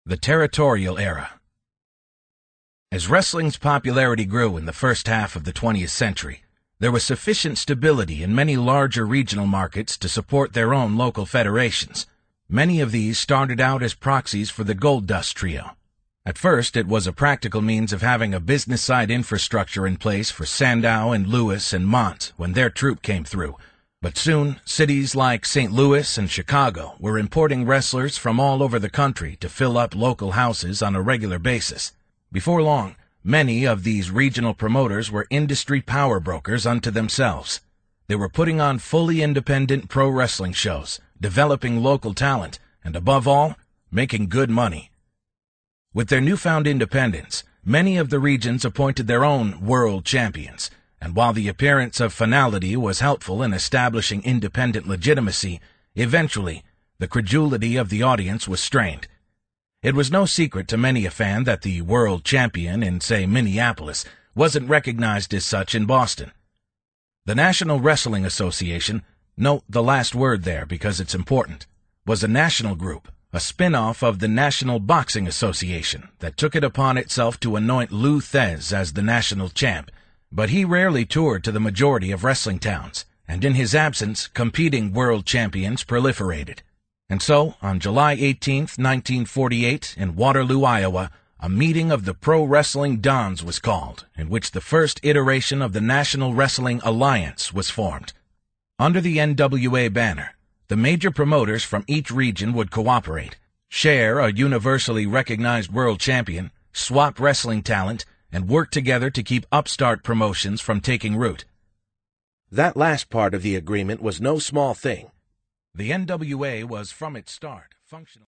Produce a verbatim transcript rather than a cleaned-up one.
The Territorial Era. As wrestling's popularity grew in the first half of the twentieth century, there was sufficient stability in many larger regional markets to support their own local federations. Many of these started out as proxies for the Gold Dust Trio. At first, it was a practical means of having a business-side infrastructure in place for Sandow and Lewis and Mont when their troupe came through. But soon, cities like Saint Louis and Chicago were importing wrestlers from all over the country to fill up local houses on a regular basis. Before long, many of these regional promoters were industry power brokers unto themselves. They were putting on fully independent pro wrestling shows, developing local talent, and above all, making good money. With their newfound independence, many of the regions appointed their own world champions, and while the appearance of finality was helpful in establishing independent legitimacy, eventually, the credulity of the audience was strained. It was no secret to many a fan that the world champion in, say, Minneapolis wasn't recognized as such in Boston. The National Wrestling Association, note the last word there because it's important, was a national group, a spin-off of the National Boxing Association that took it upon itself to anoint Lou Thesz as the national champ. But he rarely toured to the majority of wrestling towns, and in his absence, competing world champions proliferated. And so, on July eighteenth, nineteen forty-eight, in Waterloo, Iowa, a meeting of the Pro Wrestling Dons was called, in which the first iteration of the National Wrestling Alliance was formed. Under the N W A banner, the major promoters from each region would cooperate, share a universally recognized world champion, swap wrestling talent, and work together to keep upstart promotions from taking root. That last part of the agreement was no small thing. The N W A was, from its start, functional.